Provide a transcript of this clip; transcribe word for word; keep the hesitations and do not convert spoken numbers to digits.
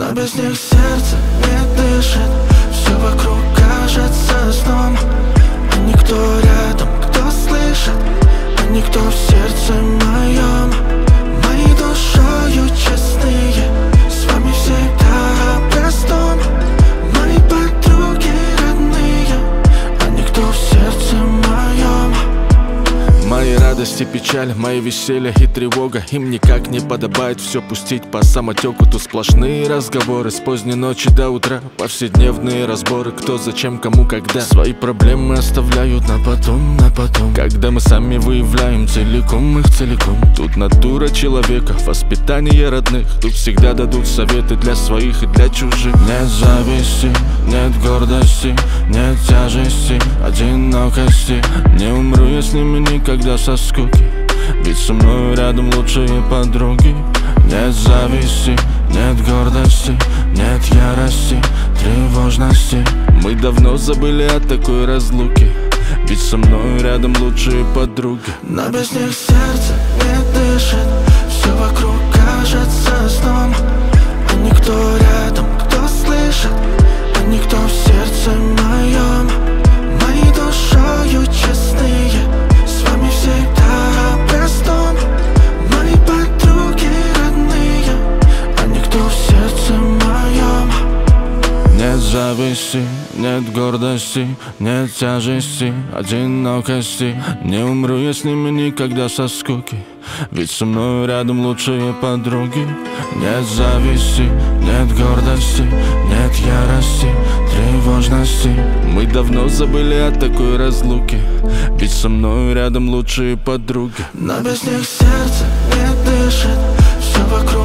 Но без них сердце не дышит, все вокруг кажется сном. А никто рядом, кто слышит, а никто в сердце моем. Мои душою честные, с вами всегда о простом. Мои подруги родные, а никто в сердце моем. Мои радости, печаль, мои веселья и тревога. Им никак не подобает все пустить по самотеку. Тут сплошные разговоры с поздней ночи до утра, повседневные разборы, кто, зачем, кому, когда. Свои проблемы оставляют на потом, на потом, когда мы сами выявляем целиком их целиком. Тут натура человека, воспитание родных. Тут всегда дадут советы для своих и для чужих. Нет зависти, нет гордости, нет тяжести, одинокости. Не умру я с ними никогда со скуки, ведь со мной рядом лучшие подруги. Нет зависти, нет гордости, нет ярости, тревожности. Мы давно забыли о такой разлуке, ведь со мной рядом лучшие подруги. Но без них сердце не дышит, все вокруг кажется сном. А никто рядом, кто слышит, а никто в сердце моем. Мои душою честные, с вами всегда о простом. Мои подруги родные, а никто в сердце моем. Нет зависти, нет гордости, нет тяжести, одинокости. Не умру я с ними никогда со скуки, ведь со мной рядом лучшие подруги. Нет зависти, нет гордости, нет ярости, тревожности. Мы давно забыли о такой разлуке, ведь со мной рядом лучшие подруги. Но без них сердце не дышит, все вокруг